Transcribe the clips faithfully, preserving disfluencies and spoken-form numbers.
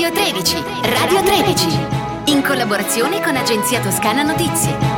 Radio tredici, Radio tredici, in collaborazione con Agenzia Toscana Notizie.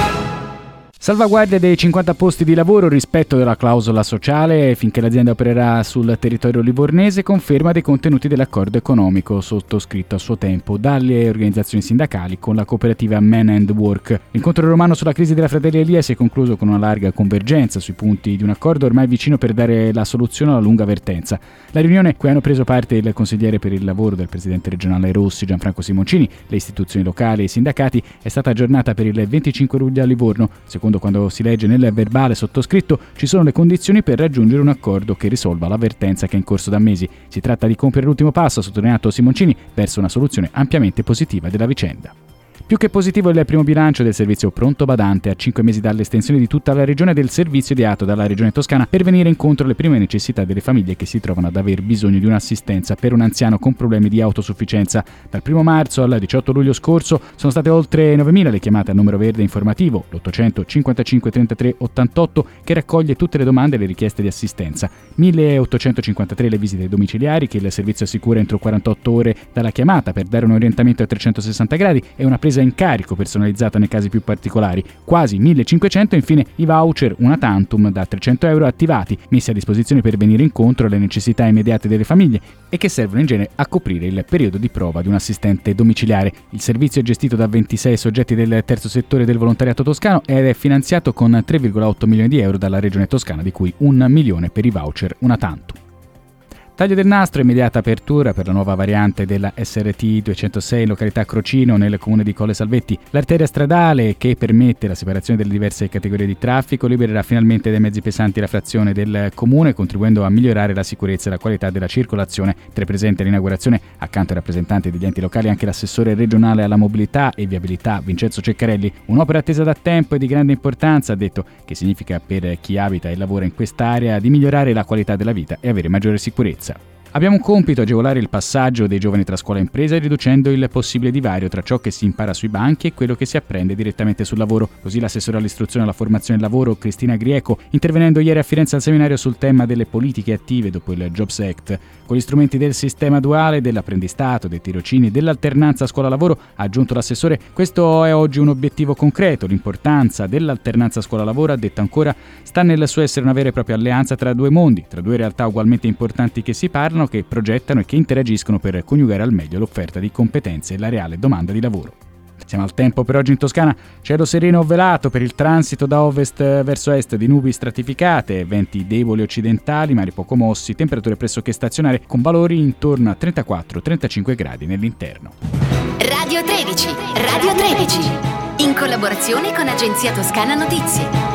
Salvaguardia dei cinquanta posti di lavoro, rispetto della clausola sociale finché l'azienda opererà sul territorio livornese, conferma dei contenuti dell'accordo economico sottoscritto a suo tempo dalle organizzazioni sindacali con la cooperativa Men and Work. L'incontro romano sulla crisi della Fratelleria si è concluso con una larga convergenza sui punti di un accordo ormai vicino per dare la soluzione alla lunga vertenza. La riunione, cui hanno preso parte il consigliere per il lavoro del presidente regionale Rossi Gianfranco Simoncini, le istituzioni locali e i sindacati, è stata aggiornata per il venticinque luglio a Livorno. Secondo quando si legge nel verbale sottoscritto, ci sono le condizioni per raggiungere un accordo che risolva la vertenza che è in corso da mesi. Si tratta di compiere l'ultimo passo, ha sottolineato Simoncini, verso una soluzione ampiamente positiva della vicenda. Più che positivo è il primo bilancio del servizio Pronto Badante a cinque mesi dall'estensione di tutta la regione del servizio ideato dalla regione Toscana per venire incontro alle prime necessità delle famiglie che si trovano ad aver bisogno di un'assistenza per un anziano con problemi di autosufficienza. Dal primo marzo al diciotto luglio scorso sono state oltre novemila le chiamate al numero verde informativo, l'ottocento cinquantacinque trentatré ottantotto, che raccoglie tutte le domande e le richieste di assistenza, milleottocentocinquantatré le visite domiciliari che il servizio assicura entro quarantotto ore dalla chiamata per dare un orientamento a trecentosessanta gradi e una presa in carico personalizzata nei casi più particolari, quasi millecinquecento, infine i voucher una tantum da trecento euro attivati, messi a disposizione per venire incontro alle necessità immediate delle famiglie e che servono in genere a coprire il periodo di prova di un assistente domiciliare. Il servizio è gestito da ventisei soggetti del terzo settore del volontariato toscano ed è finanziato con tre virgola otto milioni di euro dalla regione Toscana, di cui un milione per i voucher una tantum. Taglio del nastro, immediata apertura per la nuova variante della S R T duecentosei in località Crocino nel comune di Colle Salvetti. L'arteria stradale che permette la separazione delle diverse categorie di traffico libererà finalmente dai mezzi pesanti la frazione del comune, contribuendo a migliorare la sicurezza e la qualità della circolazione. Tra presente all'inaugurazione, accanto ai rappresentanti degli enti locali, anche l'assessore regionale alla mobilità e viabilità Vincenzo Ceccarelli. Un'opera attesa da tempo e di grande importanza, ha detto, che significa per chi abita e lavora in quest'area di migliorare la qualità della vita e avere maggiore sicurezza. Abbiamo un compito: agevolare il passaggio dei giovani tra scuola e impresa, riducendo il possibile divario tra ciò che si impara sui banchi e quello che si apprende direttamente sul lavoro. Così l'assessore all'istruzione e alla formazione del lavoro Cristina Grieco, intervenendo ieri a Firenze al seminario sul tema delle politiche attive dopo il Jobs Act. Con gli strumenti del sistema duale, dell'apprendistato, dei tirocini, dell'alternanza scuola-lavoro, ha aggiunto l'assessore, questo è oggi un obiettivo concreto. L'importanza dell'alternanza scuola-lavoro, ha detto ancora, sta nel suo essere una vera e propria alleanza tra due mondi, tra due realtà ugualmente importanti che si parlano, che progettano e che interagiscono per coniugare al meglio l'offerta di competenze e la reale domanda di lavoro. Siamo al tempo per oggi in Toscana: cielo sereno o velato per il transito da ovest verso est di nubi stratificate, venti deboli occidentali, mari poco mossi, temperature pressoché stazionarie con valori intorno a trentaquattro trentacinque gradi nell'interno. Radio tredici, Radio tredici, in collaborazione con Agenzia Toscana Notizie.